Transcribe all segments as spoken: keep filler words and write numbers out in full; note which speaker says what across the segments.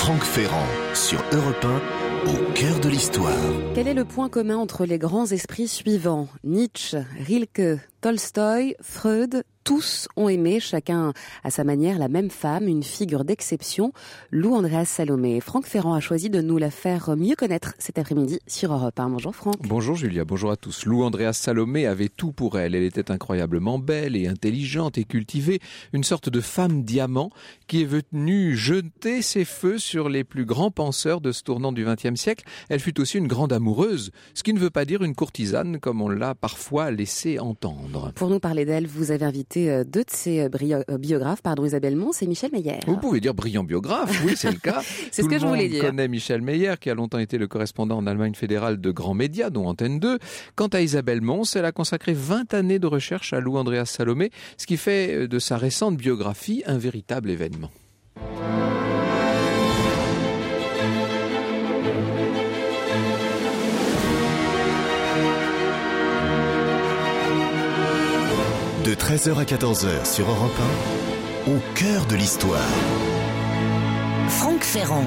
Speaker 1: Franck Ferrand sur Europe un, au cœur de l'histoire.
Speaker 2: Quel est le point commun entre les grands esprits suivants ? Nietzsche, Rilke, Tolstoï, Freud, tous ont aimé, chacun à sa manière, la même femme, une figure d'exception, Lou Andréas Salomé. Franck Ferrand a choisi de nous la faire mieux connaître cet après-midi sur Europe un. Bonjour Franck.
Speaker 3: Bonjour Julia, bonjour à tous. Lou Andréas Salomé avait tout pour elle. Elle était incroyablement belle et intelligente et cultivée, une sorte de femme diamant qui est venue jeter ses feux sur les plus grands penseurs de ce tournant du vingtième siècle. Elle fut aussi une grande amoureuse, ce qui ne veut pas dire une courtisane comme on l'a parfois laissé entendre.
Speaker 2: Pour nous parler d'elle, vous avez invité deux de ses biographes, pardon, Isabelle Mons et Michel Meyer.
Speaker 3: Vous pouvez dire brillant biographe, oui, c'est le cas.
Speaker 2: C'est ce que je voulais dire.
Speaker 3: Tout le monde connaît Michel Meyer, qui a longtemps été le correspondant en Allemagne fédérale de grands médias, dont Antenne deux. Quant à Isabelle Mons, elle a consacré vingt années de recherche à Lou Andréas Salomé, ce qui fait de sa récente biographie un véritable événement.
Speaker 1: De treize heures à quatorze heures sur Europe un, au cœur de l'histoire.
Speaker 4: Franck Ferrand.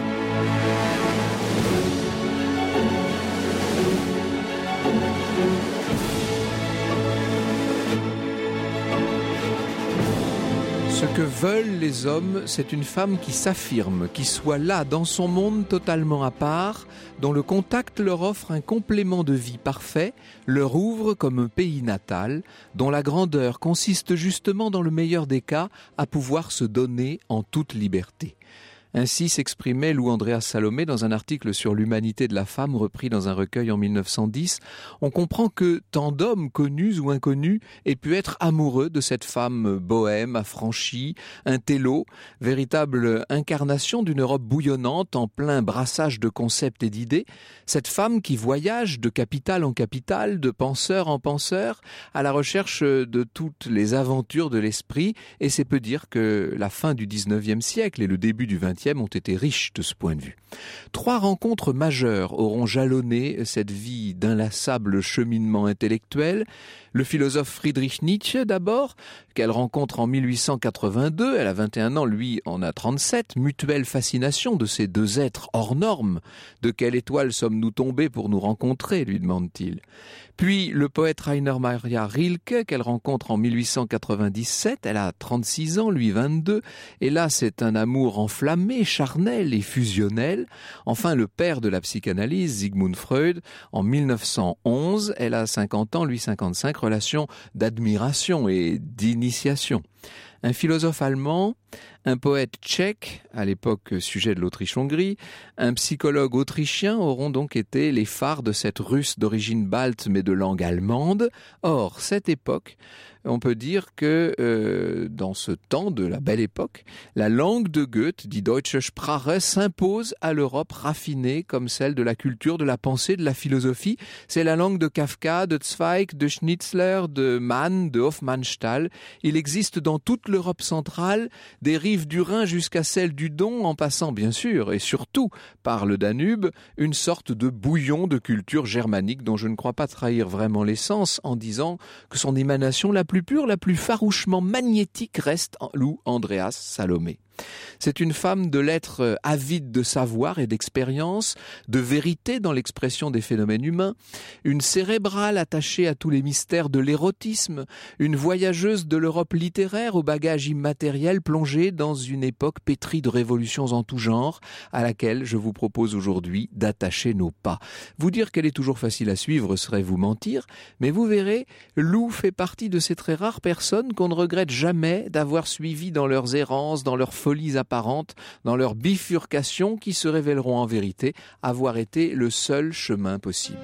Speaker 3: Ce que veulent les hommes, c'est une femme qui s'affirme, qui soit là dans son monde totalement à part, dont le contact leur offre un complément de vie parfait, leur ouvre comme un pays natal, dont la grandeur consiste justement dans le meilleur des cas à pouvoir se donner en toute liberté. Ainsi s'exprimait Lou Andréas Salomé dans un article sur l'humanité de la femme repris dans un recueil en mille neuf cent dix. On comprend que tant d'hommes connus ou inconnus aient pu être amoureux de cette femme bohème, affranchie, intello, véritable incarnation d'une Europe bouillonnante en plein brassage de concepts et d'idées. Cette femme qui voyage de capitale en capitale, de penseur en penseur, à la recherche de toutes les aventures de l'esprit. Et c'est peu dire que la fin du dix-neuvième siècle et le début du vingtième ont été riches de ce point de vue. Trois rencontres majeures auront jalonné cette vie d'inlassable cheminement intellectuel. Le philosophe Friedrich Nietzsche d'abord, qu'elle rencontre en mille huit cent quatre-vingt-deux, elle a vingt et un ans, lui en a trente-sept, mutuelle fascination de ces deux êtres hors normes. De quelle étoile sommes-nous tombés pour nous rencontrer, lui demande-t-il. Puis le poète Rainer Maria Rilke, qu'elle rencontre en mille huit cent quatre-vingt-dix-sept, elle a trente-six ans, lui vingt-deux, et là c'est un amour enflammé, charnel et fusionnel. Enfin le père de la psychanalyse, Sigmund Freud, en mille neuf cent onze, elle a cinquante ans, lui cinquante-cinq, relation d'admiration et d'initiation. Un philosophe allemand, un poète tchèque, à l'époque sujet de l'Autriche-Hongrie, un psychologue autrichien auront donc été les phares de cette Russe d'origine balte mais de langue allemande. Or, cette époque, on peut dire que euh, dans ce temps de la belle époque, la langue de Goethe, die deutsche Sprache, s'impose à l'Europe raffinée comme celle de la culture, de la pensée, de la philosophie. C'est la langue de Kafka, de Zweig, de Schnitzler, de Mann, de Hofmannsthal. Il existe dans toute l'Europe centrale, des rives du Rhin jusqu'à celle du Don, en passant bien sûr et surtout par le Danube, une sorte de bouillon de culture germanique dont je ne crois pas trahir vraiment l'essence en disant que son émanation la plus pure, la plus farouchement magnétique reste Lou Andréas Salomé. C'est une femme de l'être avide de savoir et d'expérience, de vérité dans l'expression des phénomènes humains, une cérébrale attachée à tous les mystères de l'érotisme, une voyageuse de l'Europe littéraire au bagage immatériel plongée dans une époque pétrie de révolutions en tout genre, à laquelle je vous propose aujourd'hui d'attacher nos pas. Vous dire qu'elle est toujours facile à suivre serait vous mentir, mais vous verrez, Lou fait partie de ces très rares personnes qu'on ne regrette jamais d'avoir suivies dans leurs errances, dans leurs folies apparentes, dans leurs bifurcations qui se révéleront en vérité avoir été le seul chemin possible.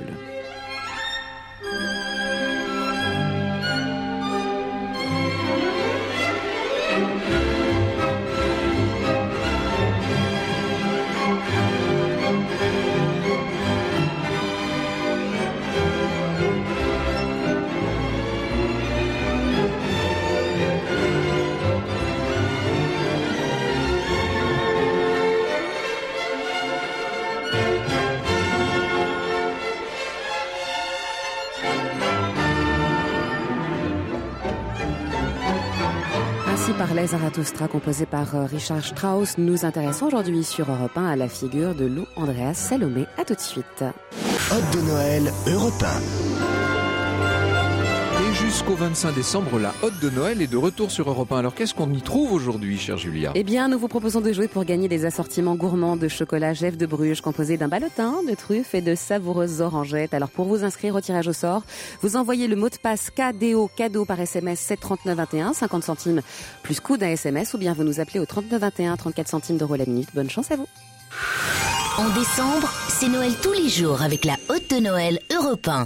Speaker 2: parlait Zarathustra, composé par Richard Strauss. Nous intéressons aujourd'hui sur Europe un à la figure de Lou Andréas Salomé. À tout de suite.
Speaker 1: Ode de Noël, Europe un.
Speaker 3: Et jusqu'au vingt-cinq décembre, la Ode de Noël est de retour sur Europe un. Alors qu'est-ce qu'on y trouve aujourd'hui, chère Julia ?
Speaker 2: Eh bien, nous vous proposons de jouer pour gagner des assortiments gourmands de chocolat Jeff de Bruges, composés d'un ballotin, de truffes et de savoureuses orangettes. Alors pour vous inscrire au tirage au sort, vous envoyez le mot de passe K D O cadeau par S M S sept trente-neuf vingt et un, cinquante centimes plus coût d'un S M S, ou bien vous nous appelez au trente-neuf vingt et un, trente-quatre centimes d'euros la minute. Bonne chance à vous.
Speaker 4: En décembre, c'est Noël tous les jours avec la Ode de Noël Europe un.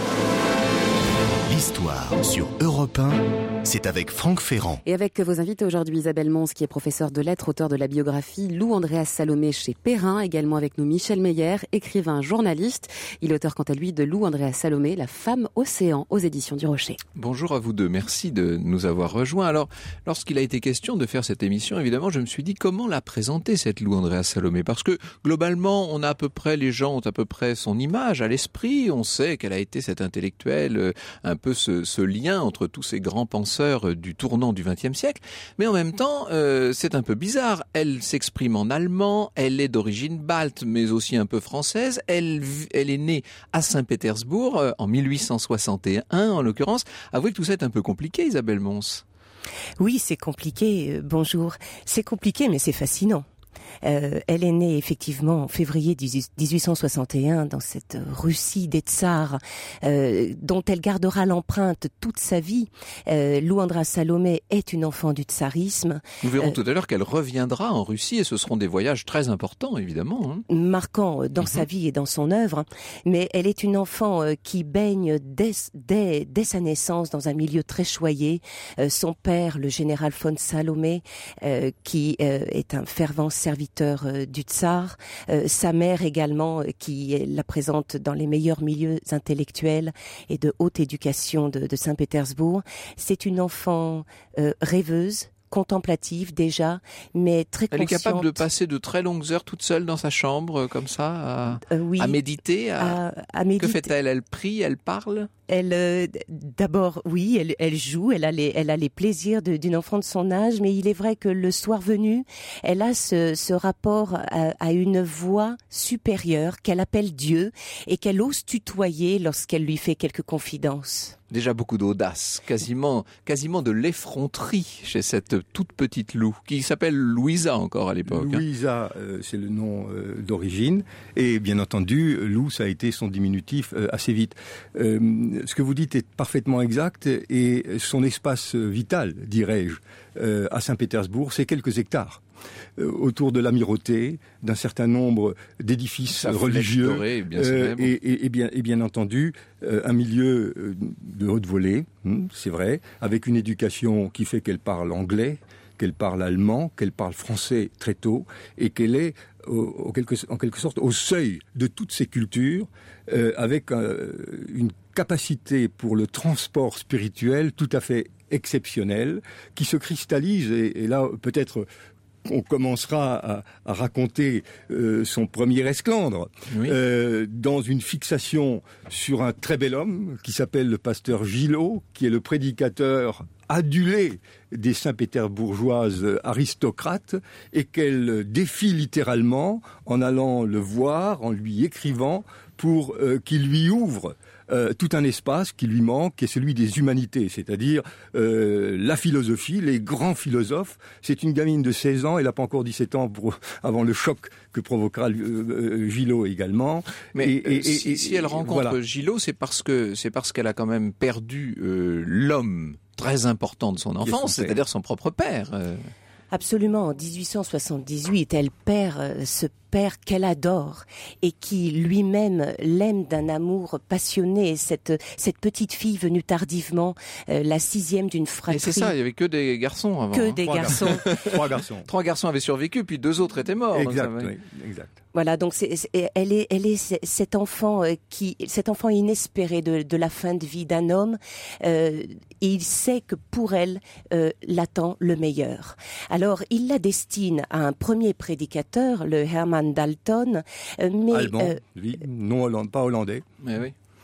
Speaker 1: L'histoire sur Europe un, c'est avec Franck Ferrand.
Speaker 2: Et avec vos invités aujourd'hui, Isabelle Mons, qui est professeure de lettres, auteur de la biographie Lou Andréas Salomé chez Perrin. Également avec nous Michel Meyer, écrivain, journaliste. Il est auteur quant à lui de Lou Andréas Salomé, La femme océan, aux éditions du Rocher.
Speaker 3: Bonjour à vous deux, merci de nous avoir rejoints. Alors, lorsqu'il a été question de faire cette émission, évidemment, je me suis dit comment la présenter, cette Lou Andréas Salomé, parce que globalement, on a à peu près, les gens ont à peu près son image à l'esprit. On sait qu'elle a été cette intellectuelle, un peu ce, ce lien entre tous ces grands penseurs du tournant du vingtième siècle, mais en même temps, euh, c'est un peu bizarre. Elle s'exprime en allemand, elle est d'origine balte, mais aussi un peu française. Elle, elle est née à Saint-Pétersbourg euh, en mille huit cent soixante et un, en l'occurrence. Avouez que tout ça est un peu compliqué, Isabelle Mons.
Speaker 5: Oui, c'est compliqué. Euh, bonjour. C'est compliqué, mais c'est fascinant. Euh, elle est née effectivement en février dix-huit cent soixante et un dans cette Russie des tsars, euh, dont elle gardera l'empreinte toute sa vie. Euh, Lou Andréas Salomé est une enfant du tsarisme.
Speaker 3: Nous verrons euh, tout à l'heure qu'elle reviendra en Russie et ce seront des voyages très importants, évidemment. Hein.
Speaker 5: Marquants dans mm-hmm. sa vie et dans son œuvre. Mais elle est une enfant euh, qui baigne dès, dès, dès sa naissance dans un milieu très choyé. Euh, son père, le général von Salomé, euh, qui euh, est un fervent serviteur du tsar, euh, sa mère également euh, qui la présente dans les meilleurs milieux intellectuels et de haute éducation de, de Saint-Pétersbourg. C'est une enfant euh, rêveuse, contemplative déjà, mais très
Speaker 3: Elle
Speaker 5: consciente.
Speaker 3: Elle est capable de passer de très longues heures toute seule dans sa chambre, comme ça, à, euh, oui, à méditer. À... À, à méditer. Que fait-elle ? Elle prie, elle parle ?
Speaker 5: Elle, euh, d'abord, oui, elle, elle joue, elle a les, elle a les plaisirs de, d'une enfant de son âge, mais il est vrai que le soir venu, elle a ce, ce rapport à, à une voix supérieure qu'elle appelle Dieu et qu'elle ose tutoyer lorsqu'elle lui fait quelques confidences.
Speaker 3: Déjà beaucoup d'audace, quasiment, quasiment de l'effronterie chez cette toute petite Lou, qui s'appelle Louisa encore à l'époque.
Speaker 6: Louisa, hein. euh, c'est le nom euh, d'origine, et bien entendu, Lou, ça a été son diminutif euh, assez vite. Euh, ce que vous dites est parfaitement exact, et son espace vital, dirais-je, euh, à Saint-Pétersbourg, c'est quelques hectares. Euh, autour de l'amirauté, d'un certain nombre d'édifices Ça religieux,
Speaker 3: dorée, bien
Speaker 6: euh, et, et, et, bien, et bien entendu euh, un milieu euh, de haute volée, hein, c'est vrai, avec une éducation qui fait qu'elle parle anglais, qu'elle parle allemand, qu'elle parle français très tôt, et qu'elle est au, au quelque, en quelque sorte au seuil de toutes ces cultures, euh, avec euh, une capacité pour le transport spirituel tout à fait exceptionnelle, qui se cristallise, et, et là peut-être on commencera à, à raconter euh, son premier esclandre, oui. euh, dans une fixation sur un très bel homme qui s'appelle le pasteur Gillot, qui est le prédicateur adulé des Saint-Pétersbourgeoises aristocrates, et qu'elle défie littéralement en allant le voir, en lui écrivant pour euh, qu'il lui ouvre Euh, tout un espace qui lui manque, qui est celui des humanités, c'est-à-dire euh, la philosophie, les grands philosophes. C'est une gamine de seize ans, elle n'a pas encore dix-sept ans pour, avant le choc que provoquera euh, Gillot également.
Speaker 3: Mais et, et, si, et, si elle rencontre voilà. Gillot, c'est parce que c'est parce qu'elle a quand même perdu euh, l'homme très important de son enfance, son c'est-à-dire son propre père. Euh.
Speaker 5: Absolument. En dix-huit cent soixante-dix-huit, elle perd euh, ce père qu'elle adore et qui lui-même l'aime d'un amour passionné. Cette, cette petite fille venue tardivement, euh, la sixième d'une fratrie.
Speaker 3: Et c'est ça, il n'y avait que des garçons avant.
Speaker 5: Que
Speaker 3: hein.
Speaker 5: des
Speaker 6: Trois
Speaker 5: garçons.
Speaker 6: garçons. Trois garçons.
Speaker 3: Trois garçons avaient survécu, puis deux autres étaient morts.
Speaker 6: Exact,
Speaker 3: donc ça,
Speaker 6: oui, exact.
Speaker 5: Voilà, donc c'est, c'est, elle est, elle est cet enfant qui, cet enfant inespéré de, de la fin de vie d'un homme. Euh, et il sait que pour elle euh, l'attend le meilleur. Alors il la destine à un premier prédicateur, le Herman Dalton, euh, mais
Speaker 6: allemand,
Speaker 5: euh,
Speaker 6: lui, non hollandais, pas hollandais.
Speaker 3: Mais oui.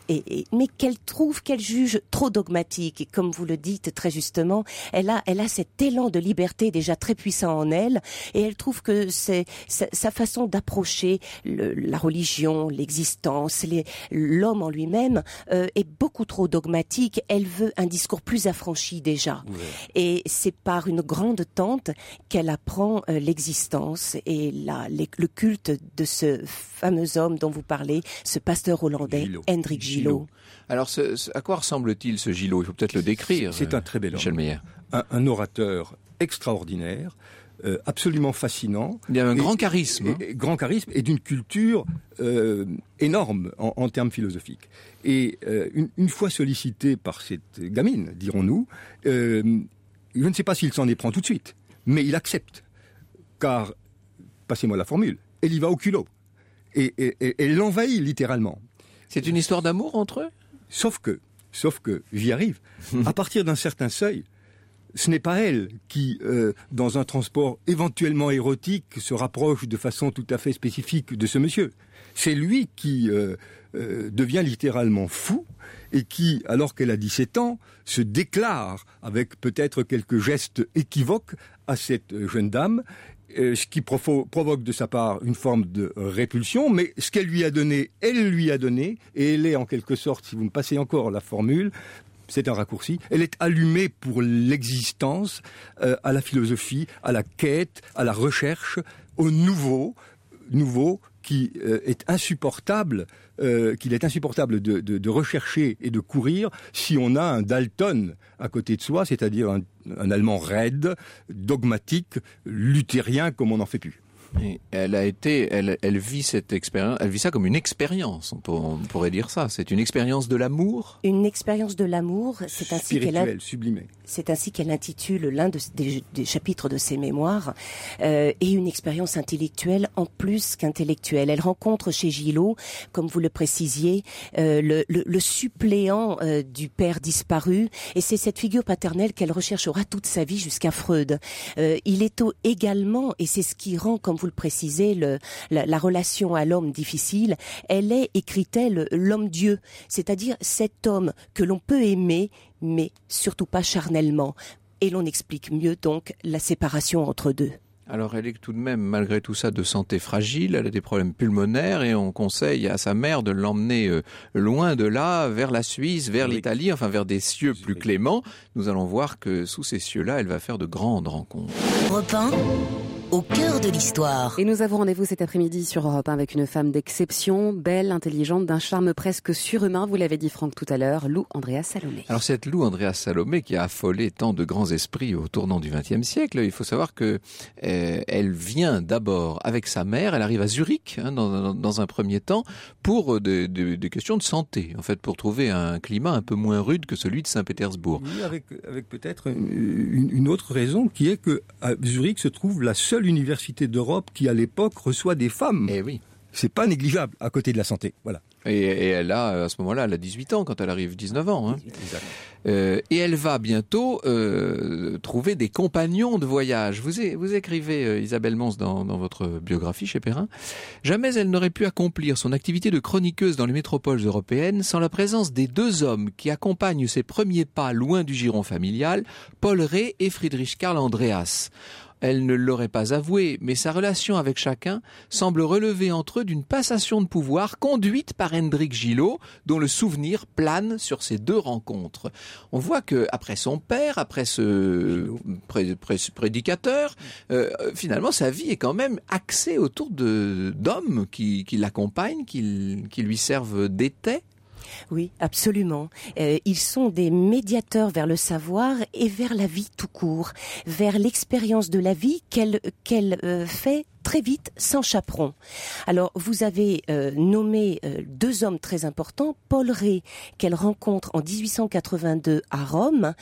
Speaker 5: et, et, mais qu'elle trouve, qu'elle juge trop dogmatique. Et comme vous le dites très justement, elle a, elle a cet élan de liberté déjà très puissant en elle, et elle trouve que c'est sa, sa façon d'approcher le, la religion, l'existence, les, l'homme en lui-même euh, est beaucoup trop dogmatique. Elle veut un discours plus affranchi déjà. Ouais. Et c'est par une grande tante qu'elle apprend euh, l'existence et la, les, le culte de ce fameux homme dont vous parlez, ce pasteur hollandais, Gillot. Hendrik Gillot. Gillot.
Speaker 3: Alors, ce, ce, à quoi ressemble-t-il ce Gillot ? Il faut peut-être le décrire.
Speaker 6: C'est, c'est un très bel homme.
Speaker 3: Michel Meyer.
Speaker 6: Un, un orateur extraordinaire, euh, absolument fascinant.
Speaker 3: Il y a un
Speaker 6: et,
Speaker 3: grand charisme.
Speaker 6: Et,
Speaker 3: hein.
Speaker 6: et, grand charisme et d'une culture euh, énorme en, en termes philosophiques. Et euh, une, une fois sollicité par cette gamine, dirons-nous, euh, je ne sais pas s'il s'en éprend tout de suite, mais il accepte. Car, passez-moi la formule, elle y va au culot. Et, et, et elle l'envahit littéralement.
Speaker 3: C'est une histoire d'amour entre eux ?
Speaker 6: Sauf que, sauf que, j'y arrive, à partir d'un certain seuil, ce n'est pas elle qui, euh, dans un transport éventuellement érotique, se rapproche de façon tout à fait spécifique de ce monsieur. C'est lui qui euh, euh, devient littéralement fou et qui, alors qu'elle a dix-sept ans, se déclare avec peut-être quelques gestes équivoques à cette jeune dame, euh, ce qui provo- provoque de sa part une forme de répulsion, mais ce qu'elle lui a donné, elle lui a donné, et elle est en quelque sorte, si vous me passez encore la formule, c'est un raccourci, elle est allumée pour l'existence, euh, à la philosophie, à la quête, à la recherche, au nouveau, nouveau qui euh, est insupportable, euh, qu'il est insupportable de, de, de rechercher et de courir si on a un Dalton à côté de soi, c'est-à-dire un, un Allemand raide, dogmatique, luthérien comme on n'en fait plus.
Speaker 3: Et elle a été, elle, elle vit cette expérience, elle vit ça comme une expérience. On, peut, on pourrait dire ça. C'est une expérience de l'amour.
Speaker 5: Une expérience de l'amour. C'est ainsi qu'elle a,
Speaker 6: sublimée.
Speaker 5: C'est ainsi qu'elle intitule l'un de, des, des chapitres de ses mémoires, euh, et une expérience intellectuelle en plus qu'intellectuelle. Elle rencontre chez Gillot, comme vous le précisiez, euh, le, le, le suppléant euh, du père disparu, et c'est cette figure paternelle qu'elle recherchera toute sa vie jusqu'à Freud. Euh, il est au, également, et c'est ce qui rend, comme vous le précisez, le, la, la relation à l'homme difficile, elle est, écrit-elle, l'homme-dieu, c'est-à-dire cet homme que l'on peut aimer, mais surtout pas charnellement. Et l'on explique mieux donc la séparation entre deux.
Speaker 3: Alors elle est tout de même, malgré tout ça, de santé fragile, elle a des problèmes pulmonaires et on conseille à sa mère de l'emmener euh, loin de là, vers la Suisse, vers oui. l'Italie, enfin vers des cieux plus cléments. Nous allons voir que sous ces cieux-là, elle va faire de grandes rencontres.
Speaker 4: Europe un, au cœur de l'histoire.
Speaker 2: Et nous avons rendez-vous cet après-midi sur Europe un avec une femme d'exception, belle, intelligente, d'un charme presque surhumain, vous l'avez dit Franck tout à l'heure, Lou Andréas Salomé.
Speaker 3: Alors cette Lou Andréas Salomé qui a affolé tant de grands esprits au tournant du vingtième siècle, il faut savoir que euh, elle vient d'abord avec sa mère, elle arrive à Zurich hein, dans, dans, dans un premier temps pour des, des, des questions de santé, en fait pour trouver un climat un peu moins rude que celui de Saint-Pétersbourg.
Speaker 6: Oui, avec, avec peut-être une, une autre raison qui est que à Zurich se trouve la seule université d'Europe qui à l'époque reçoit des femmes.
Speaker 3: Eh oui.
Speaker 6: C'est pas négligeable à côté de la santé. Voilà.
Speaker 3: Et, et elle a, à ce moment-là, elle a dix-huit ans quand elle arrive, dix-neuf ans. Hein. Exact. Euh, et elle va bientôt euh, trouver des compagnons de voyage. Vous, é- vous écrivez, euh, Isabelle Mons, dans, dans votre biographie chez Perrin, « Jamais elle n'aurait pu accomplir son activité de chroniqueuse dans les métropoles européennes sans la présence des deux hommes qui accompagnent ses premiers pas loin du giron familial, Paul Rée et Friedrich Karl Andreas. » Elle ne l'aurait pas avoué, mais sa relation avec chacun semble relever entre eux d'une passation de pouvoir conduite par Hendrik Gillot, dont le souvenir plane sur ces deux rencontres. On voit que après son père, après ce pré- pré- prédicateur, euh, finalement sa vie est quand même axée autour de d'hommes qui, qui l'accompagnent, qui, qui lui servent d'étais.
Speaker 5: Oui, absolument. Euh, ils sont des médiateurs vers le savoir et vers la vie tout court, vers l'expérience de la vie qu'elle, qu'elle euh, fait très vite, sans chaperon. Alors, vous avez euh, nommé euh, deux hommes très importants, Paul Rée, qu'elle rencontre en dix-huit cent quatre-vingt-deux à Rome,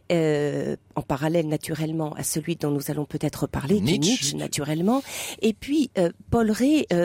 Speaker 5: euh, en parallèle naturellement à celui dont nous allons peut-être parler,
Speaker 3: Nietzsche,
Speaker 5: Nietzsche naturellement, et puis euh, Paul Rée... Euh,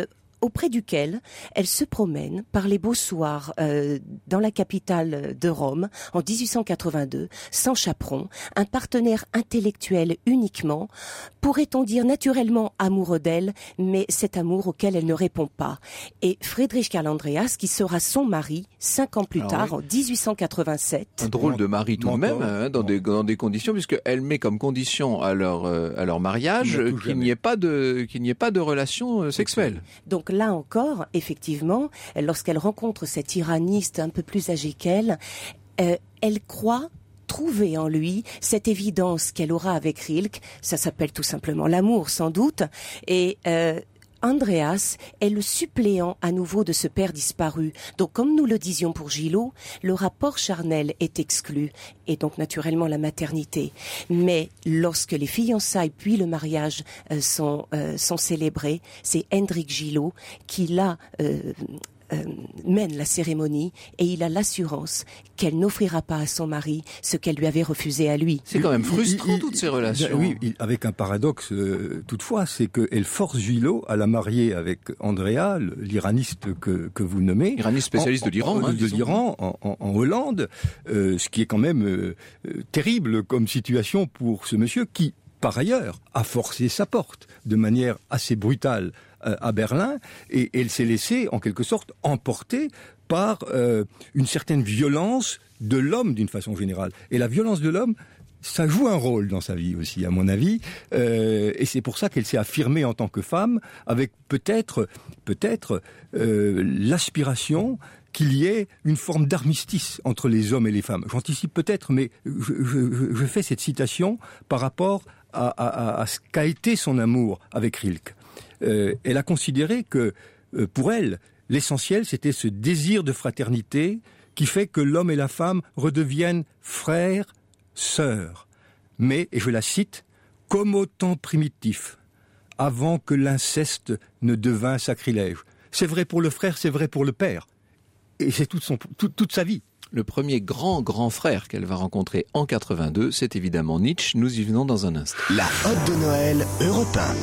Speaker 5: auprès duquel elle se promène par les beaux soirs euh, dans la capitale de Rome en dix-huit cent quatre-vingt-deux, sans chaperon, un partenaire intellectuel uniquement, pourrait-on dire naturellement amoureux d'elle, mais cet amour auquel elle ne répond pas. Et Friedrich Karl Andreas, qui sera son mari cinq ans plus Alors tard, oui. en dix-huit cent quatre-vingt-sept.
Speaker 3: Un drôle de mari tout de même, hein, dans, des, dans des conditions, puisqu'elle met comme condition à leur, euh, à leur mariage qu'il n'y ait pas de, qu'il n'y ait pas de relation euh, sexuelle.
Speaker 5: Donc là encore, effectivement, lorsqu'elle rencontre cet iraniste un peu plus âgé qu'elle, euh, elle croit trouver en lui cette évidence qu'elle aura avec Rilke. Ça s'appelle tout simplement l'amour, sans doute. Et euh, Andreas est le suppléant à nouveau de ce père disparu. Donc, comme nous le disions pour Gillot, le rapport charnel est exclu, et donc naturellement la maternité. Mais lorsque les fiançailles puis le mariage euh, sont, euh, sont célébrés, c'est Hendrik Gillot qui là euh, euh, mène la cérémonie, et il a l'assurance qu'elle n'offrira pas à son mari ce qu'elle lui avait refusé à lui.
Speaker 3: C'est quand même frustrant, il, il, toutes ces relations.
Speaker 6: Oui, il, avec un paradoxe euh, toutefois, c'est qu'elle force Gillot à la marier avec Andrea, l'iraniste que, que vous nommez.
Speaker 3: Iraniste spécialiste
Speaker 6: en,
Speaker 3: de l'Iran.
Speaker 6: En,
Speaker 3: hein,
Speaker 6: de l'Iran, en, en, en Hollande, euh, ce qui est quand même euh, terrible comme situation pour ce monsieur qui, par ailleurs, a forcé sa porte de manière assez brutale à Berlin, et elle s'est laissée, en quelque sorte, emporter par euh, une certaine violence de l'homme, d'une façon générale. Et la violence de l'homme, ça joue un rôle dans sa vie aussi, à mon avis, euh, et c'est pour ça qu'elle s'est affirmée en tant que femme, avec peut-être, peut-être euh, l'aspiration qu'il y ait une forme d'armistice entre les hommes et les femmes. J'anticipe peut-être, mais je, je, je fais cette citation par rapport à, à, à ce qu'a été son amour avec Rilke. Euh, elle a considéré que, euh, pour elle, l'essentiel, c'était ce désir de fraternité qui fait que l'homme et la femme redeviennent frères, sœurs. Mais, et je la cite, « comme au temps primitif, avant que l'inceste ne devint sacrilège ». C'est vrai pour le frère, c'est vrai pour le père. Et c'est toute, son, toute, toute sa vie.
Speaker 3: Le premier grand, grand frère qu'elle va rencontrer en quatre-vingt-deux, c'est évidemment Nietzsche. Nous y venons dans un instant.
Speaker 1: La Hotte de Noël, Europe un.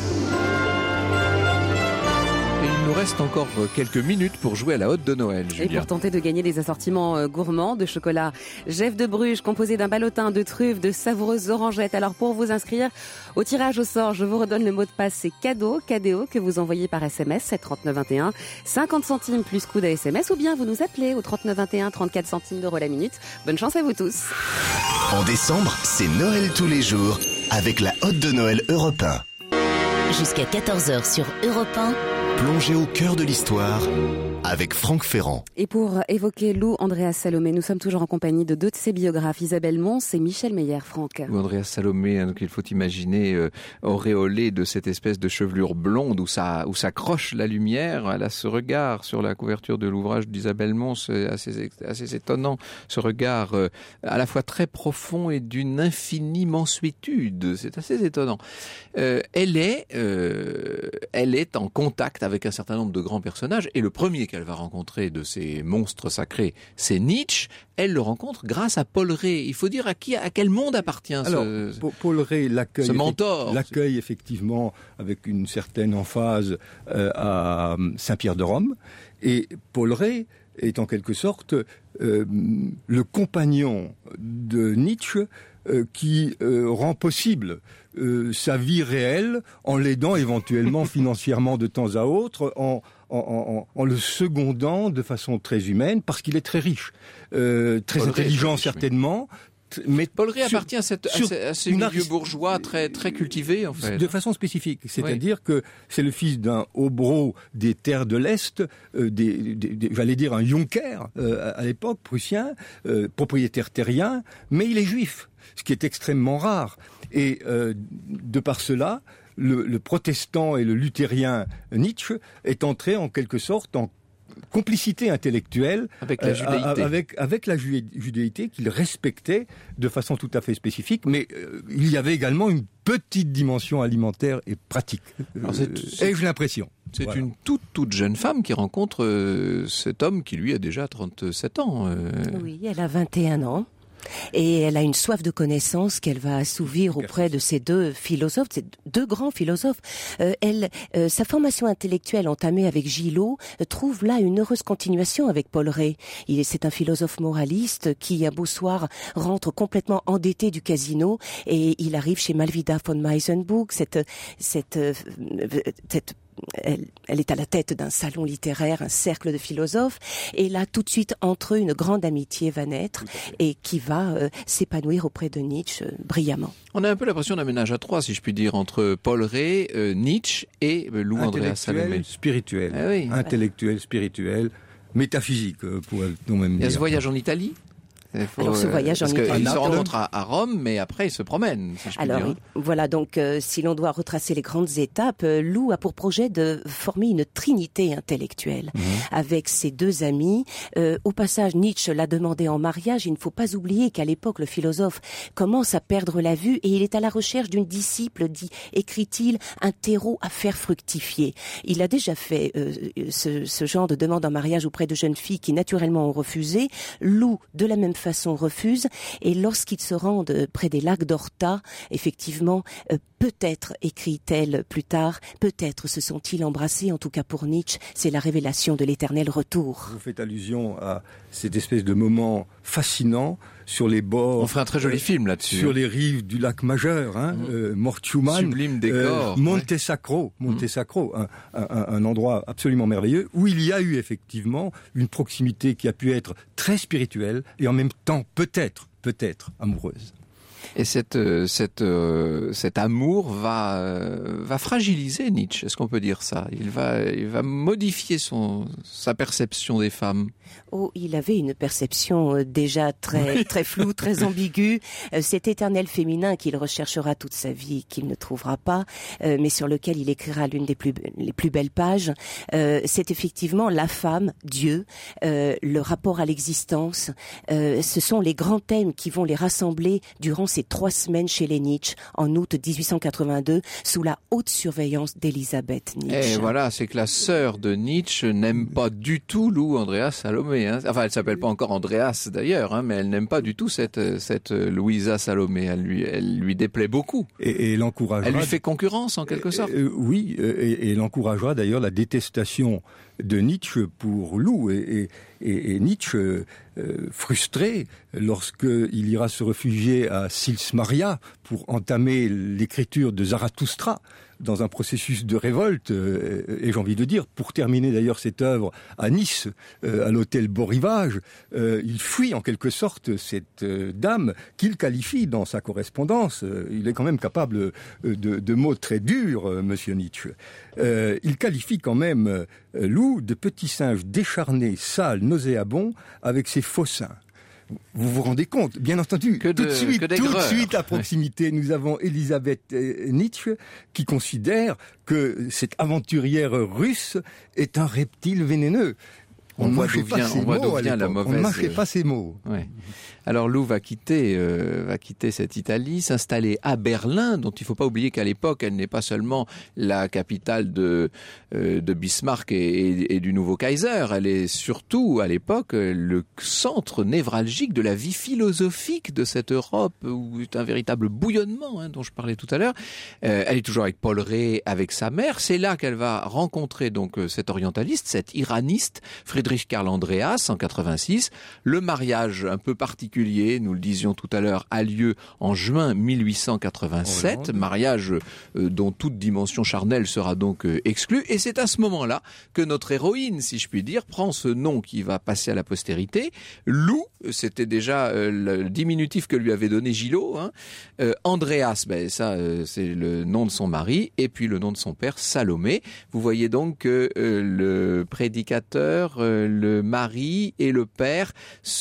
Speaker 3: Et il nous reste encore quelques minutes pour jouer à la Hotte de Noël, Julia.
Speaker 2: Et pour tenter de gagner des assortiments gourmands de chocolat Jeff de Bruges, composé d'un ballotin, de truffes, de savoureuses orangettes. Alors pour vous inscrire au tirage au sort, je vous redonne le mot de passe, c'est cadeau, K D O, que vous envoyez par S M S, sept trente-neuf vingt et un, cinquante centimes plus coût de S M S, ou bien vous nous appelez au trente-neuf vingt et un, trente-quatre centimes d'euros la minute. Bonne chance à vous tous.
Speaker 1: En décembre, c'est Noël tous les jours, avec la Hotte de Noël Europe un.
Speaker 4: Jusqu'à quatorze heures sur Europe un.
Speaker 1: Plongez au cœur de l'histoire avec Franck Ferrand.
Speaker 2: Et pour évoquer Lou Andreas Salomé, nous sommes toujours en compagnie de deux de ses biographes, Isabelle Mons et Michel Meyer. Franck.
Speaker 3: Lou Andreas Salomé, hein, qu'il faut imaginer euh, auréolé de cette espèce de chevelure blonde où ça, où ça croche la lumière. Elle a ce regard sur la couverture de l'ouvrage d'Isabelle Mons, assez, assez étonnant, ce regard euh, à la fois très profond et d'une infinie mansuétude. C'est assez étonnant. Euh, elle est, euh, elle est en contact avec un certain nombre de grands personnages, et le premier qu'elle va rencontrer de ces monstres sacrés, c'est Nietzsche. Elle le rencontre grâce à Paul Rée. Il faut dire à qui, à quel monde appartient
Speaker 6: Alors,
Speaker 3: ce,
Speaker 6: Paul Rée l'accueille,
Speaker 3: ce mentor.
Speaker 6: l'accueille effectivement avec une certaine emphase euh, à Saint-Pierre de Rome, et Paul Rée est en quelque sorte euh, le compagnon de Nietzsche euh, qui euh, rend possible euh, sa vie réelle en l'aidant éventuellement financièrement de temps à autre, en En, en, en le secondant de façon très humaine, parce qu'il est très riche, euh, très
Speaker 3: Paul
Speaker 6: intelligent
Speaker 3: Rée,
Speaker 6: certainement.
Speaker 3: Mais Paul Rée sur, appartient à, cette, à ces, à ces milieux
Speaker 6: arist...
Speaker 3: bourgeois très, très cultivés, en fait.
Speaker 6: De façon spécifique. C'est-à-dire oui. que c'est le fils d'un hobereau des terres de l'Est, euh, des, des, des, j'allais dire un Junker, euh, à l'époque, prussien, euh, propriétaire terrien, mais il est juif, ce qui est extrêmement rare. Et euh, de par cela, le, le protestant et le luthérien Nietzsche est entré en quelque sorte en complicité intellectuelle
Speaker 3: avec la judéité,
Speaker 6: euh, avec, avec la judéité qu'il respectait de façon tout à fait spécifique, mais euh, il y avait également une petite dimension alimentaire et pratique. Alors c'est, c'est, et j'ai l'impression.
Speaker 3: C'est
Speaker 6: voilà.
Speaker 3: Une toute toute jeune femme qui rencontre euh, cet homme qui lui a déjà trente-sept ans. Euh...
Speaker 5: Oui, elle a vingt et un ans. Et elle a une soif de connaissance qu'elle va assouvir auprès de ces deux philosophes, ces deux grands philosophes. Euh, elle, euh, sa formation intellectuelle entamée avec Gillot euh, trouve là une heureuse continuation avec Paul Rée. Il est, c'est un philosophe moraliste qui, un beau soir, rentre complètement endetté du casino et il arrive chez Malvida von Meisenburg, cette, cette, euh, cette Elle, elle est à la tête d'un salon littéraire, un cercle de philosophes, et là, tout de suite, entre eux, une grande amitié va naître, et qui va euh, s'épanouir auprès de Nietzsche euh, brillamment.
Speaker 3: On a un peu l'impression d'un ménage à trois, si je puis dire, entre Paul Rée, euh, Nietzsche et euh, Lou Andréas Salomé.
Speaker 6: Spirituel,
Speaker 3: ah oui.
Speaker 6: intellectuel, spirituel, métaphysique, euh, pour non même dire.
Speaker 3: Il y a ce voyage en Italie. Faut,
Speaker 5: Alors ce voyage
Speaker 3: parce
Speaker 5: en Italie.
Speaker 3: Ils se rencontrent à, à Rome, mais après ils se promènent. Si je puis
Speaker 5: Alors
Speaker 3: dire.
Speaker 5: voilà, donc euh, si l'on doit retracer les grandes étapes, euh, Lou a pour projet de former une trinité intellectuelle mmh. avec ses deux amis. Euh, au passage, Nietzsche l'a demandé en mariage. Il ne faut pas oublier qu'à l'époque, le philosophe commence à perdre la vue et il est à la recherche d'une disciple, dit, écrit-il, un terreau à faire fructifier. Il a déjà fait euh, ce, ce genre de demande en mariage auprès de jeunes filles qui naturellement ont refusé. Lou, de la même façon, refuse, et lorsqu'ils se rendent près des lacs d'Horta, effectivement, euh, peut-être, écrit-elle plus tard, peut-être se sont-ils embrassés, en tout cas pour Nietzsche, c'est la révélation de l'éternel retour.
Speaker 6: Vous faites allusion à cette espèce de moment fascinant sur les bords...
Speaker 3: On ferait un très joli euh, film là-dessus.
Speaker 6: Sur les rives du lac Majeur, hein, mmh. euh, Mortiuman.
Speaker 3: Sublime décor.
Speaker 6: Euh, Monte Sacro, Monte Sacro, un, un, un endroit absolument merveilleux, où il y a eu effectivement une proximité qui a pu être très spirituelle et en même temps peut-être, peut-être amoureuse.
Speaker 3: Et cette, cette, euh, cet amour va, euh, va fragiliser Nietzsche, est-ce qu'on peut dire ça ? Il va, il va modifier son, sa perception des femmes.
Speaker 5: Oh, il avait une perception euh, déjà très, très floue, très ambiguë. Euh, cet éternel féminin qu'il recherchera toute sa vie, qu'il ne trouvera pas, euh, mais sur lequel il écrira l'une des plus, les plus belles pages, euh, c'est effectivement la femme, Dieu, euh, le rapport à l'existence. Euh, ce sont les grands thèmes qui vont les rassembler durant ces trois semaines chez les Nietzsche, en août dix-huit cent quatre-vingt-deux, sous la haute surveillance d'Elisabeth Nietzsche.
Speaker 3: Et voilà, c'est que la sœur de Nietzsche n'aime pas du tout Lou Andréas Salomé. Hein. Enfin, elle s'appelle pas encore Andréas d'ailleurs, hein, mais elle n'aime pas du tout cette, cette Louisa Salomé. Elle lui, elle lui déplaît beaucoup.
Speaker 6: Et, et l'encouragera.
Speaker 3: Elle lui fait concurrence en quelque sorte.
Speaker 6: Euh, euh, oui, et, et l'encouragera d'ailleurs la détestation de Nietzsche pour Lou et, et, et, et Nietzsche euh, frustré lorsqu'il ira se réfugier à Sils Maria pour entamer l'écriture de Zarathustra dans un processus de révolte, euh, et j'ai envie de dire, pour terminer d'ailleurs cette œuvre à Nice, euh, à l'hôtel Beau Rivage, euh, il fuit en quelque sorte cette euh, dame qu'il qualifie dans sa correspondance, euh, il est quand même capable euh, de, de mots très durs, euh, monsieur Nietzsche, euh, il qualifie quand même euh, Lou de petit singe décharné, sale, nauséabond, avec ses faux seins. Vous vous rendez compte, bien entendu,
Speaker 3: que de,
Speaker 6: tout de suite,
Speaker 3: que
Speaker 6: tout de suite à proximité, nous avons Elisabeth Nietzsche qui considère que cette aventurière russe est un reptile vénéneux.
Speaker 3: On, on voit d'où vient, on voit d'où vient la mauvaise.
Speaker 6: On ne mâchait pas ces mots.
Speaker 3: Ouais. Alors Lou va quitter, euh, va quitter cette Italie, s'installer à Berlin, dont il ne faut pas oublier qu'à l'époque, elle n'est pas seulement la capitale de, euh, de Bismarck et, et, et du nouveau Kaiser, elle est surtout, à l'époque, le centre névralgique de la vie philosophique de cette Europe, où c'est un véritable bouillonnement, hein, dont je parlais tout à l'heure. Euh, elle est toujours avec Paul Rée, avec sa mère. C'est là qu'elle va rencontrer donc cet orientaliste, cet iraniste, Friedrich Karl Andreas, en quatre-vingt-six. Le mariage un peu particulier, nous le disions tout à l'heure, a lieu en juin mille huit cent quatre-vingt-sept, oh, mariage euh, dont toute dimension charnelle sera donc euh, exclue, et c'est à ce moment-là que notre héroïne, si je puis dire, prend ce nom qui va passer à la postérité. Lou, c'était déjà euh, le diminutif que lui avait donné Gillot, hein. euh, Andreas, ben ça euh, c'est le nom de son mari, et puis le nom de son père, Salomé. Vous voyez donc que euh, le prédicateur, euh, le mari et le père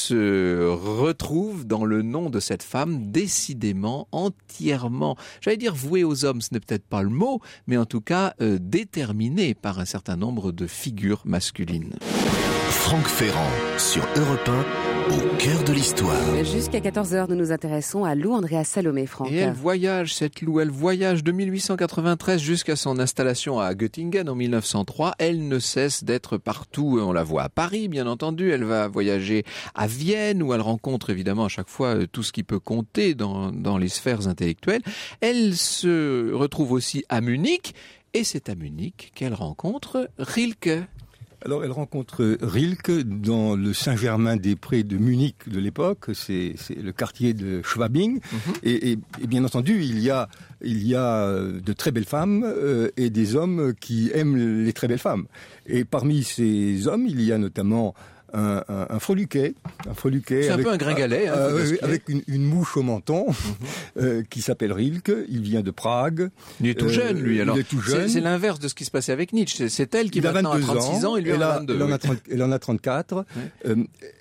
Speaker 3: se retrouvent trouve dans le nom de cette femme décidément, entièrement, j'allais dire vouée aux hommes, ce n'est peut-être pas le mot, mais en tout cas euh, déterminée par un certain nombre de figures masculines.
Speaker 1: Franck Ferrand sur Europe un. au cœur de l'histoire.
Speaker 2: Jusqu'à quatorze heures, nous nous intéressons à Lou Andrea Salomé, Franck.
Speaker 3: Et elle voyage, cette Lou, elle voyage de mille huit cent quatre-vingt-treize jusqu'à son installation à Göttingen en mille neuf cent trois. Elle ne cesse d'être partout. On la voit à Paris, bien entendu. Elle va voyager à Vienne, où elle rencontre évidemment à chaque fois tout ce qui peut compter dans, dans les sphères intellectuelles. Elle se retrouve aussi à Munich, et c'est à Munich qu'elle rencontre Rilke.
Speaker 6: Alors, elle rencontre Rilke dans le Saint-Germain-des-Prés de Munich de l'époque. C'est, c'est le quartier de Schwabing. Mm-hmm. Et, et, et bien entendu, il y a, il y a de très belles femmes euh, et des hommes qui aiment les très belles femmes. Et parmi ces hommes, il y a notamment un, un, un freluquet. Un freluquet.
Speaker 3: C'est
Speaker 6: avec,
Speaker 3: un peu un gringalet. Hein,
Speaker 6: euh, avec une, une mouche au menton, mm-hmm. euh, qui s'appelle Rilke. Il vient de Prague.
Speaker 3: Il est tout euh, jeune, lui. Alors,
Speaker 6: il est tout jeune.
Speaker 3: C'est, c'est l'inverse de ce qui se passait avec Nietzsche. C'est, c'est elle qui
Speaker 6: il
Speaker 3: maintenant
Speaker 6: a
Speaker 3: a trente-six ans, et lui
Speaker 6: elle
Speaker 3: en
Speaker 6: a
Speaker 3: vingt-deux.
Speaker 6: Elle en,
Speaker 3: oui.
Speaker 6: a trente, elle en a trente-quatre. Ouais. Euh,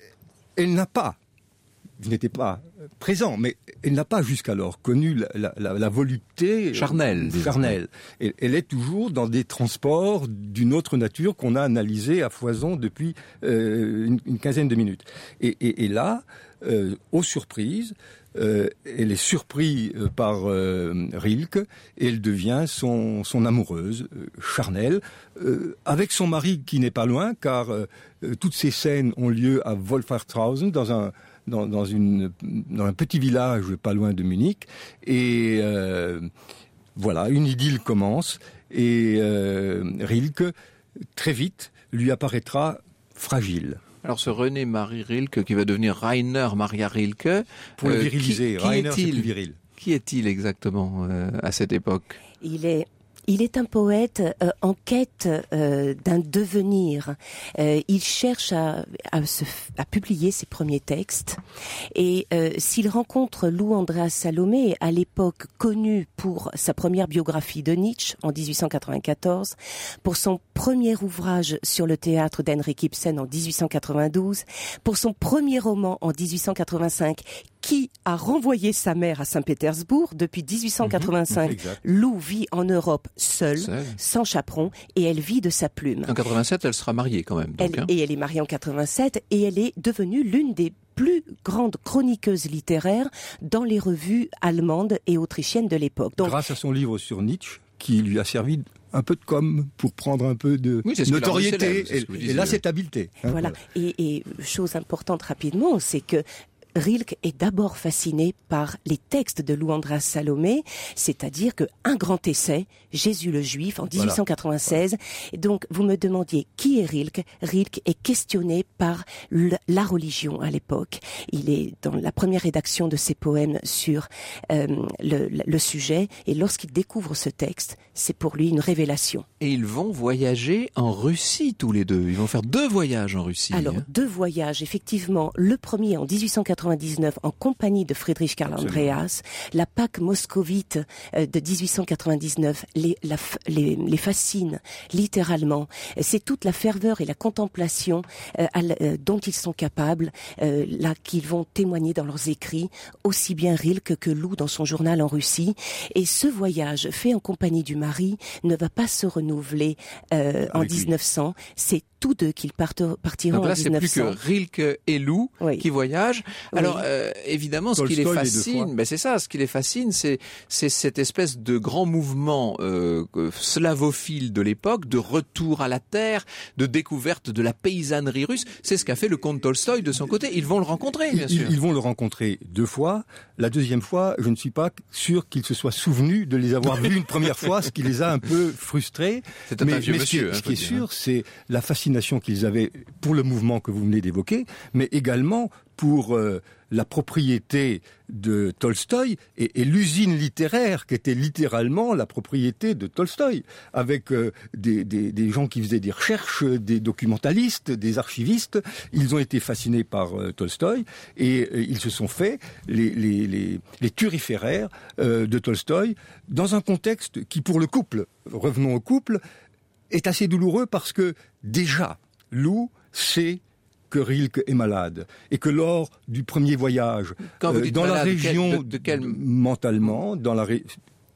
Speaker 6: elle n'a pas, vous n'étiez pas présent, mais elle n'a pas jusqu'alors connu la, la, la, la volupté
Speaker 3: charnelle.
Speaker 6: charnelle. Elle, elle est toujours dans des transports d'une autre nature qu'on a analysé à foison depuis euh, une, une quinzaine de minutes. Et, et, et là, euh, aux surprises, Euh, elle est surprise par euh, Rilke et elle devient son, son amoureuse euh, charnelle, euh, avec son mari qui n'est pas loin, car euh, toutes ces scènes ont lieu à Wolfratshausen, dans un, dans, dans, une, dans un petit village pas loin de Munich. Et euh, voilà, une idylle commence et euh, Rilke, très vite, lui apparaîtra fragile.
Speaker 3: Alors ce René Marie Rilke qui va devenir Rainer Maria Rilke,
Speaker 6: pour le viriliser,
Speaker 3: euh, qui, qui
Speaker 6: Rainer
Speaker 3: est-il,
Speaker 6: c'est plus viril.
Speaker 3: Qui est-il exactement euh, à cette époque ?
Speaker 5: Il est Il est un poète euh, en quête euh, d'un devenir. Euh, il cherche à, à, se, à publier ses premiers textes. Et euh, s'il rencontre Lou Andrea Salomé, à l'époque connue pour sa première biographie de Nietzsche en dix-huit cent quatre-vingt-quatorze, pour son premier ouvrage sur le théâtre d'Henrik Ibsen en dix-huit cent quatre-vingt-douze, pour son premier roman en dix-huit cent quatre-vingt-cinq, qui a renvoyé sa mère à Saint-Pétersbourg depuis dix-huit cent quatre-vingt-cinq.
Speaker 6: Mmh,
Speaker 5: Lou vit en Europe seule, seule, sans chaperon, et elle vit de sa plume.
Speaker 3: En quatre-vingt-sept, elle sera mariée quand même. Donc,
Speaker 5: elle,
Speaker 3: hein.
Speaker 5: Et elle est mariée en quatre-vingt-sept, et elle est devenue l'une des plus grandes chroniqueuses littéraires dans les revues allemandes et autrichiennes de l'époque.
Speaker 6: Donc, grâce à son livre sur Nietzsche, qui lui a servi un peu de com pour prendre un peu de
Speaker 3: oui,
Speaker 6: notoriété,
Speaker 3: célèbre,
Speaker 6: et, et là cette habileté.
Speaker 5: Hein, voilà. voilà. Et, et chose importante rapidement, c'est que Rilke est d'abord fasciné par les textes de Lou Andrea Salomé, c'est-à-dire que un grand essai, Jésus le Juif, en dix-huit cent quatre-vingt-seize. Voilà. Et donc, vous me demandiez qui est Rilke. Rilke est questionné par le, la religion à l'époque. Il est dans la première rédaction de ses poèmes sur euh, le, le sujet, et lorsqu'il découvre ce texte, c'est pour lui une révélation.
Speaker 3: Et ils vont voyager en Russie tous les deux. Ils vont faire deux voyages en Russie.
Speaker 5: Alors, hein. deux voyages, effectivement. Le premier en dix-huit cent quatre-vingt-dix-neuf en compagnie de Friedrich Karl Andreas. La Pâque moscovite de dix-huit cent quatre-vingt-dix-neuf les, la, les, les fascine littéralement. C'est toute la ferveur et la contemplation euh, euh, dont ils sont capables, euh, là qu'ils vont témoigner dans leurs écrits, aussi bien Rilke que Lou dans son journal en Russie. Et ce voyage fait en compagnie du mari ne va pas se renouveler euh, en dix-neuf cents. C'est tous deux qu'ils partent, partiront
Speaker 3: Donc là,
Speaker 5: en dix-neuf cents.
Speaker 3: C'est plus que Rilke et Lou oui. qui voyagent. Alors, oui. euh, évidemment, ce
Speaker 6: Tolstoy
Speaker 3: qui les fascine, ben c'est ça, ce qui les fascine, c'est, c'est cette espèce de grand mouvement euh, slavophile de l'époque, de retour à la terre, de découverte de la paysannerie russe. C'est ce qu'a fait le comte Tolstoy de son côté. Ils vont le rencontrer, bien
Speaker 6: ils,
Speaker 3: sûr.
Speaker 6: Ils vont le rencontrer deux fois. La deuxième fois, je ne suis pas sûr qu'il se soit souvenu de les avoir vus une première fois, ce qui les a un peu frustrés.
Speaker 3: C'est un
Speaker 6: mais,
Speaker 3: vieux
Speaker 6: mais
Speaker 3: monsieur.
Speaker 6: Ce qui,
Speaker 3: hein,
Speaker 6: ce qui est
Speaker 3: dire.
Speaker 6: sûr, c'est la fascination qu'ils avaient pour le mouvement que vous venez d'évoquer, mais également pour euh, la propriété de Tolstoï et, et l'usine littéraire qui était littéralement la propriété de Tolstoï, avec euh, des, des, des gens qui faisaient des recherches, des documentalistes, des archivistes. Ils ont été fascinés par euh, Tolstoï et euh, ils se sont fait les, les, les, les turiféraires euh, de Tolstoï dans un contexte qui, pour le couple, revenons au couple, est assez douloureux parce que déjà, Lou sait que Rilke est malade et que lors du premier voyage,
Speaker 3: Quand vous dites
Speaker 6: euh, dans
Speaker 3: malade,
Speaker 6: la région,
Speaker 3: de quel, de quel...
Speaker 6: mentalement, dans la ré...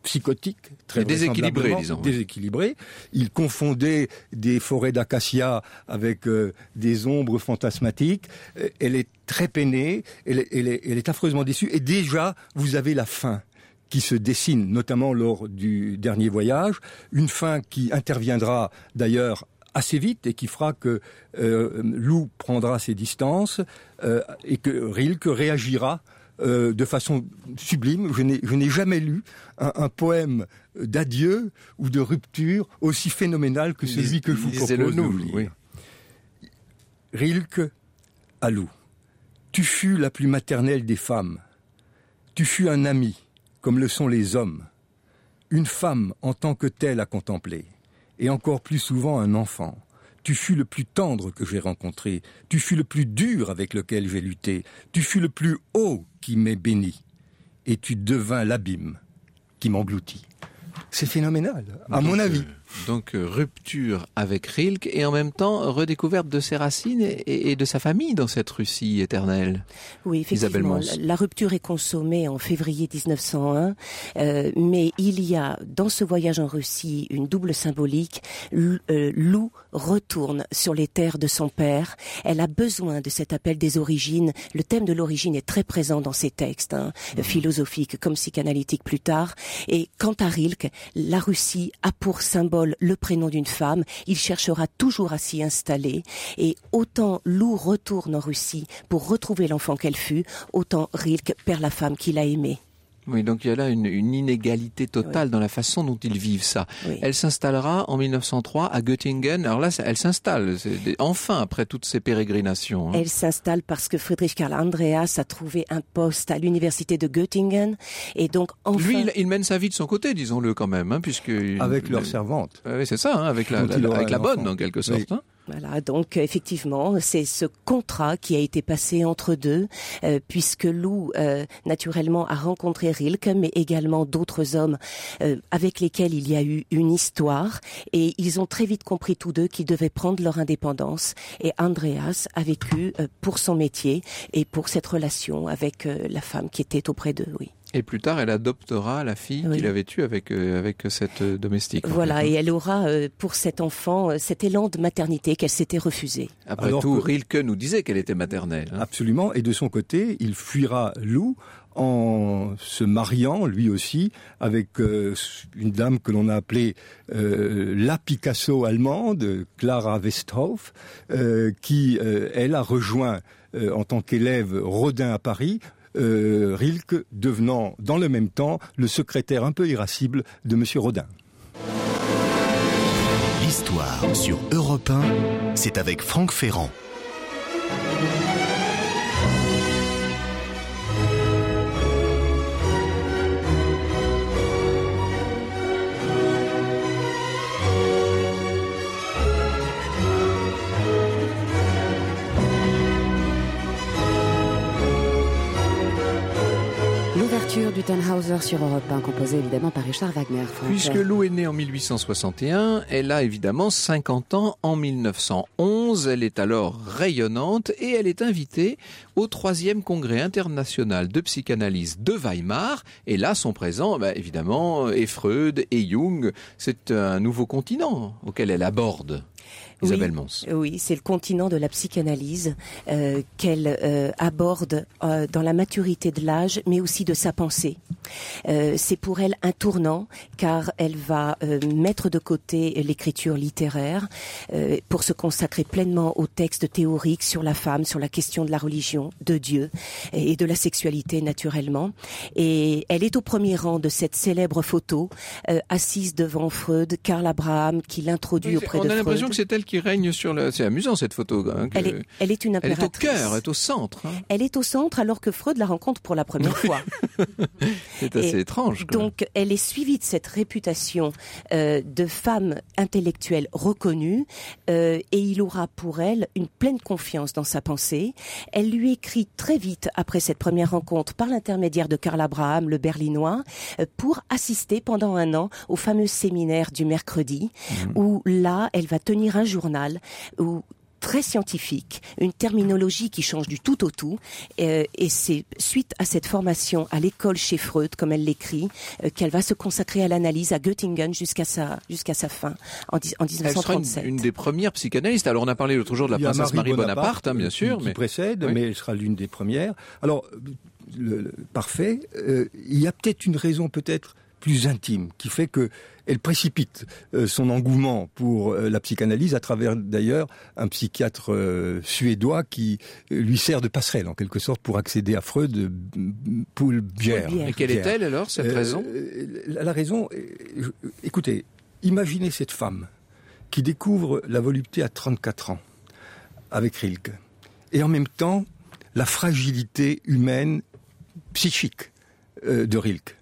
Speaker 6: psychotique, très
Speaker 3: déséquilibré, disons.
Speaker 6: Déséquilibré. Il confondait des forêts d'acacia avec euh, des ombres fantasmatiques. Elle est très peinée, elle est, elle est, elle est affreusement déçue. Et déjà, vous avez la fin qui se dessine, notamment lors du dernier voyage. Une fin qui interviendra d'ailleurs assez vite et qui fera que euh, Lou prendra ses distances euh, et que Rilke réagira euh, de façon sublime. Je n'ai, je n'ai jamais lu un, un poème d'adieu ou de rupture aussi phénoménal que celui que je vous propose de vous lire. Oui. Rilke à Lou. Tu fus la plus maternelle des femmes. Tu fus un ami, comme le sont les hommes. Une femme en tant que telle à contempler. Et encore plus souvent un enfant. Tu fus le plus tendre que j'ai rencontré. Tu fus le plus dur avec lequel j'ai lutté. Tu fus le plus haut qui m'ait béni. Et tu devins l'abîme qui m'engloutit. C'est phénoménal, à donc, mon avis.
Speaker 3: Euh, donc euh, rupture avec Rilke et en même temps redécouverte de ses racines et, et de sa famille dans cette Russie éternelle.
Speaker 5: Oui, effectivement. La, la rupture est consommée en février dix-neuf cent un, euh, mais il y a dans ce voyage en Russie une double symbolique. L- euh, Lou retourne sur les terres de son père. Elle a besoin de cet appel des origines. Le thème de l'origine est très présent dans ses textes, hein, mmh. philosophiques comme psychanalytiques plus tard. Et quant à Rilke, la Russie a pour symbole le prénom d'une femme. Il cherchera toujours à s'y installer. Et autant Lou retourne en Russie pour retrouver l'enfant qu'elle fut, autant Rilke perd la femme qu'il a aimée.
Speaker 3: Oui, donc il y a là une, une inégalité totale oui. dans la façon dont ils vivent ça. Oui. Elle s'installera en mille neuf cent trois à Göttingen. Alors là, elle s'installe, c'est, enfin, après toutes ces pérégrinations. Hein.
Speaker 5: Elle s'installe parce que Friedrich Karl Andreas a trouvé un poste à l'université de Göttingen. Et donc, enfin...
Speaker 3: Lui, il, il mène sa vie de son côté, disons-le quand même, hein, puisque...
Speaker 6: Avec
Speaker 3: il,
Speaker 6: leur
Speaker 3: il,
Speaker 6: servante.
Speaker 3: Oui, c'est ça, hein, avec la, la, la, avec la bonne, en quelque sorte. Oui. Hein.
Speaker 5: Voilà, donc effectivement, c'est ce contrat qui a été passé entre deux, euh, puisque Lou, euh, naturellement, a rencontré Rilke, mais également d'autres hommes euh, avec lesquels il y a eu une histoire, et ils ont très vite compris tous deux qu'ils devaient prendre leur indépendance, et Andreas a vécu euh, pour son métier et pour cette relation avec euh, la femme qui était auprès d'eux, oui.
Speaker 3: Et plus tard, elle adoptera la fille oui. qu'il avait eue avec, euh, avec cette euh, domestique.
Speaker 5: Voilà, et elle aura euh, pour cet enfant euh, cet élan de maternité qu'elle s'était refusée.
Speaker 3: Après Alors tout, que... Rilke nous disait qu'elle était maternelle. Hein.
Speaker 6: Absolument, et de son côté, il fuira Lou en se mariant, lui aussi, avec euh, une dame que l'on a appelée euh, la Picasso allemande, Clara Westhoff, euh, qui, euh, elle, a rejoint euh, en tant qu'élève Rodin à Paris, Euh, Rilke devenant dans le même temps le secrétaire un peu irascible de Monsieur Rodin.
Speaker 1: L'histoire sur Europe un, c'est avec Franck Ferrand.
Speaker 2: Du Tannhauser sur Europe un, composé évidemment par Richard Wagner. Franck.
Speaker 3: Puisque Lou est née en mille huit cent soixante et un, elle a évidemment cinquante ans en mille neuf cent onze. Elle est alors rayonnante et elle est invitée au troisième congrès international de psychanalyse de Weimar. Et là sont présents, bah, évidemment, et Freud et Jung. C'est un nouveau continent auquel elle aborde. Isabelle
Speaker 5: oui,
Speaker 3: Mons.
Speaker 5: Oui, c'est le continent de la psychanalyse euh, qu'elle euh, aborde euh, dans la maturité de l'âge, mais aussi de sa pensée. Euh, c'est pour elle un tournant, car elle va euh, mettre de côté l'écriture littéraire euh, pour se consacrer pleinement aux textes théoriques sur la femme, sur la question de la religion, de Dieu et de la sexualité naturellement. Et elle est au premier rang de cette célèbre photo, euh, assise devant Freud, Karl Abraham, qui l'introduit
Speaker 3: oui,
Speaker 5: auprès de Freud.
Speaker 3: On a l'impression que c'est elle qui règne sur le... C'est amusant cette photo. Hein, que...
Speaker 5: elle, est, elle est une impératrice.
Speaker 3: Elle est au cœur, elle est au centre. Hein.
Speaker 5: Elle est au centre alors que Freud la rencontre pour la première fois.
Speaker 3: C'est assez
Speaker 5: et
Speaker 3: étrange. Quoi.
Speaker 5: Donc elle est suivie de cette réputation euh, de femme intellectuelle reconnue euh, et il aura pour elle une pleine confiance dans sa pensée. Elle lui écrit très vite après cette première rencontre par l'intermédiaire de Karl Abraham, le berlinois, euh, pour assister pendant un an au fameux séminaire du mercredi mmh. où là elle va tenir un journal où très scientifique, une terminologie qui change du tout au tout, euh, et c'est suite à cette formation à l'école chez Freud, comme elle l'écrit, euh, qu'elle va se consacrer à l'analyse à Göttingen jusqu'à sa jusqu'à sa fin en, en dix-neuf cent trente-sept.
Speaker 3: Elle sera une, une des premières psychanalystes. Alors on a parlé l'autre jour de la princesse Marie, Marie Bonaparte, Bonaparte hein, bien sûr,
Speaker 6: qui
Speaker 3: mais
Speaker 6: précède,
Speaker 3: oui.
Speaker 6: mais elle sera l'une des premières. Alors le, le, parfait. Euh, il y a peut-être une raison peut-être plus intime qui fait que elle précipite euh, son engouement pour euh, la psychanalyse à travers d'ailleurs un psychiatre euh, suédois qui euh, lui sert de passerelle en quelque sorte pour accéder à Freud, euh, Paul Bier.
Speaker 3: Et quelle est-elle alors, cette euh, raison
Speaker 6: euh, la, la raison, euh, écoutez, imaginez cette femme qui découvre la volupté à trente-quatre ans avec Rilke et en même temps la fragilité humaine psychique euh, de Rilke.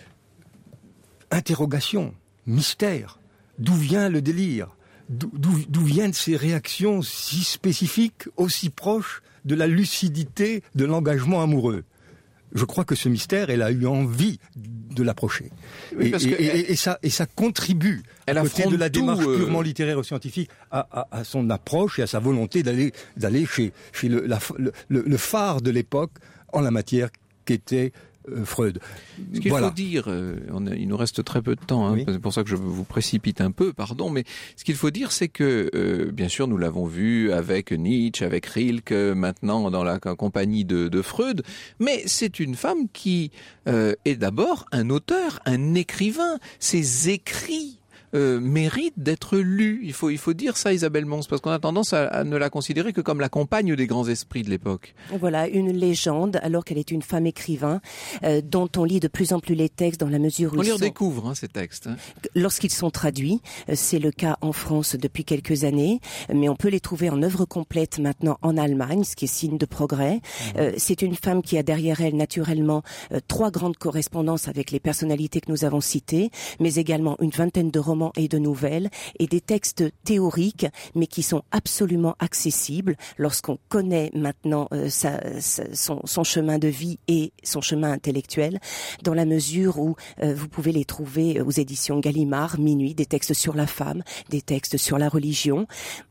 Speaker 6: Interrogation, mystère, d'où vient le délire, d'où, d'où viennent ces réactions si spécifiques, aussi proches de la lucidité de l'engagement amoureux. Je crois que ce mystère, elle a eu envie de l'approcher. Oui, et, et, et, elle, et, ça, et ça contribue, à côté de la démarche tout, euh... purement littéraire ou scientifique, à, à, à son approche et à sa volonté d'aller, d'aller chez, chez le, la, le, le phare de l'époque en la matière qu'était Euh, Freud.
Speaker 3: Ce qu'il
Speaker 6: voilà.
Speaker 3: faut dire, euh, on a, il nous reste très peu de temps, hein, oui. C'est pour ça que je vous précipite un peu, pardon, mais ce qu'il faut dire, c'est que, euh, bien sûr, nous l'avons vu avec Nietzsche, avec Rilke, maintenant dans la compagnie de, de Freud, mais c'est une femme qui euh, est d'abord un auteur, un écrivain. Ses écrits Euh, mérite d'être lu. Il faut, il faut dire ça, Isabelle Mons, parce qu'on a tendance à, à ne la considérer que comme la compagne des grands esprits de l'époque.
Speaker 5: Voilà, une légende, alors qu'elle est une femme écrivain, euh, dont on lit de plus en plus les textes dans la mesure où
Speaker 3: on
Speaker 5: ils
Speaker 3: les
Speaker 5: sont...
Speaker 3: redécouvre, hein, ces textes. Hein.
Speaker 5: Lorsqu'ils sont traduits, euh, c'est le cas en France depuis quelques années, mais on peut les trouver en œuvre complète maintenant en Allemagne, ce qui est signe de progrès. Mmh. Euh, c'est une femme qui a derrière elle, naturellement, euh, trois grandes correspondances avec les personnalités que nous avons citées, mais également une vingtaine de romans et de nouvelles et des textes théoriques mais qui sont absolument accessibles lorsqu'on connaît maintenant euh, sa, sa, son, son chemin de vie et son chemin intellectuel, dans la mesure où euh, vous pouvez les trouver aux éditions Gallimard, Minuit, des textes sur la femme, des textes sur la religion.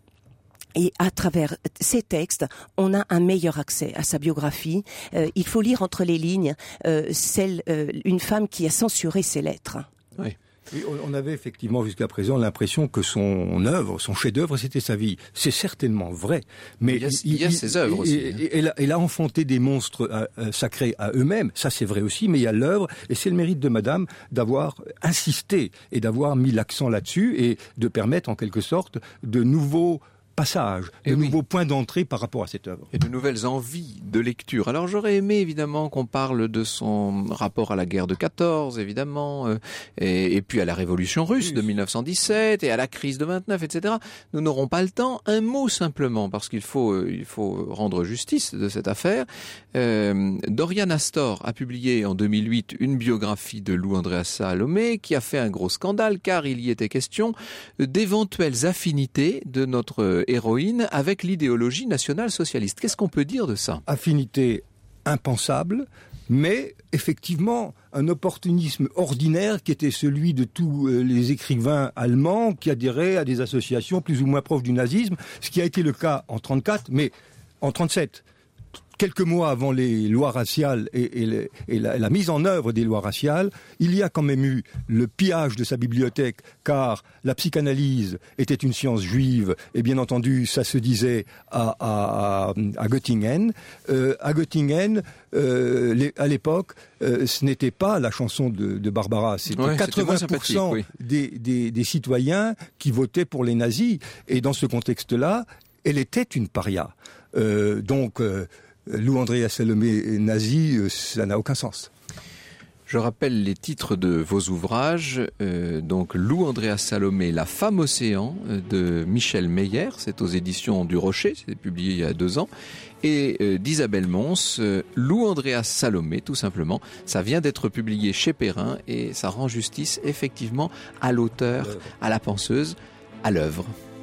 Speaker 5: Et à travers ces textes, on a un meilleur accès à sa biographie. Euh, il faut lire entre les lignes euh, celle, euh, une femme qui a censuré ses lettres.
Speaker 3: Oui.
Speaker 6: Et on avait effectivement jusqu'à présent l'impression que son œuvre, son chef-d'œuvre, c'était sa vie. C'est certainement vrai, mais
Speaker 3: il y a, il y a il, ses œuvres aussi.
Speaker 6: Et, et, elle, a, elle a enfanté des monstres euh, sacrés à eux-mêmes. Ça, c'est vrai aussi, mais il y a l'œuvre, et c'est le mérite de Madame d'avoir insisté et d'avoir mis l'accent là-dessus et de permettre en quelque sorte de nouveaux passages, de et nouveaux oui. points d'entrée par rapport à cette œuvre.
Speaker 3: Et de nouvelles envies de lecture. Alors j'aurais aimé évidemment qu'on parle de son rapport à la guerre de quatorze, évidemment, euh, et, et puis à la révolution russe de mille neuf cent dix-sept et à la crise de vingt-neuf, et cetera. Nous n'aurons pas le temps. Un mot simplement, parce qu'il faut, euh, il faut rendre justice de cette affaire. Euh, Dorian Astor a publié en deux mille huit une biographie de Lou Andréas Salomé qui a fait un gros scandale car il y était question d'éventuelles affinités de notre héroïne avec l'idéologie nationale-socialiste. Qu'est-ce qu'on peut dire de ça ?
Speaker 6: Affinité impensable, mais effectivement un opportunisme ordinaire qui était celui de tous les écrivains allemands qui adhéraient à des associations plus ou moins proches du nazisme, ce qui a été le cas en trente-quatre, mais en trente-sept. Quelques mois avant les lois raciales et, et, les, et la, la mise en œuvre des lois raciales, il y a quand même eu le pillage de sa bibliothèque, car la psychanalyse était une science juive, et bien entendu, ça se disait à, à, à Göttingen. Euh, à Göttingen, euh, les, à l'époque, euh, ce n'était pas la chanson de, de Barbara, c'était ouais, quatre-vingts pour cent oui. des, des, des citoyens qui votaient pour les nazis, et dans ce contexte-là, elle était une paria. Euh, donc... Euh, Lou Andréas Salomé nazi, ça n'a aucun sens.
Speaker 3: Je rappelle les titres de vos ouvrages. Euh, donc Lou Andréas Salomé, La femme océan de Michel Meyer, c'est aux éditions du Rocher, c'est publié il y a deux ans. Et euh, d'Isabelle Mons, euh, Lou Andréas Salomé, tout simplement. Ça vient d'être publié chez Perrin et ça rend justice effectivement à l'auteur, à la penseuse, à l'œuvre.